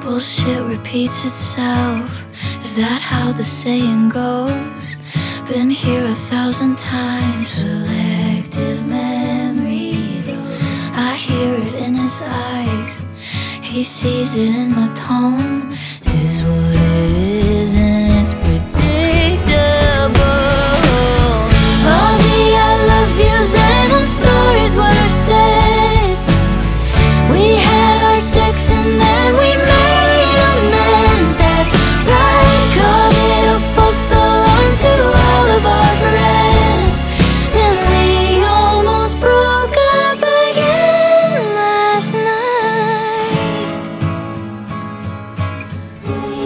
Bullshit repeats itself. Is that how the saying goes? Been here 1,000 times. Selective memory, I hear it in his eyes. He sees it in my tone. Is what it is, and it's predictable. All the I love yous and I'm sorry's were said. We had our sex and then we made amends. That's right, called it a false alarm to all of our friends. Then we almost broke up again last night. We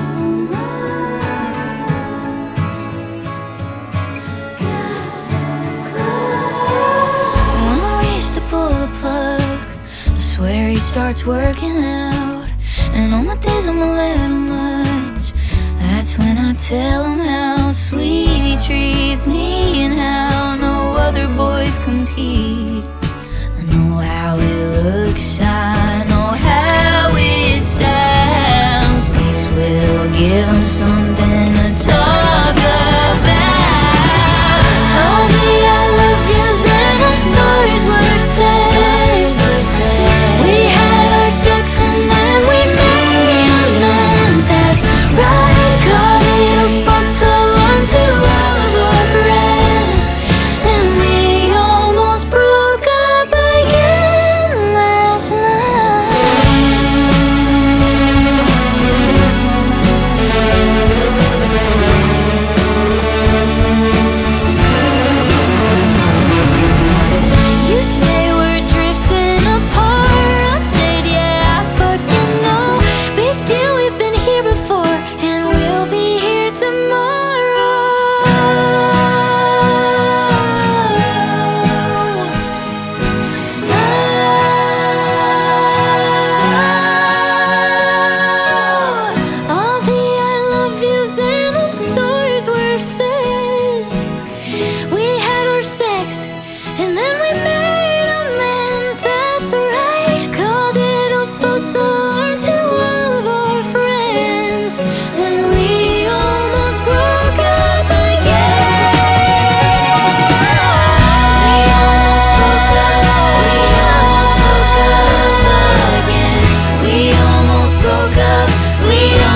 almost got so close. When I reach to pull the plug, I swear he starts working out. And on the days I'm a little much, that's when I tell him how sweet he treats me and how no other boys compete. I know how it looks, I know how it sounds. At least we'll give him something to talk about. All the I love yous and I'm sorry's were said. We had our sex and then we made amends. That's right, called it a false alarm to all of our friends. Then we almost broke up again last night. You say we're drifting apart. I said, yeah, I fucking know. Big deal, we've been here before, and we'll be here tomorrow. All the I love yous and I'm sorry's were said. We had our sex and then we made amends. That's right, called it a false alarm to all of our friends. Then we almost broke up again. We almost broke up. We almost broke up again. We almost broke up. We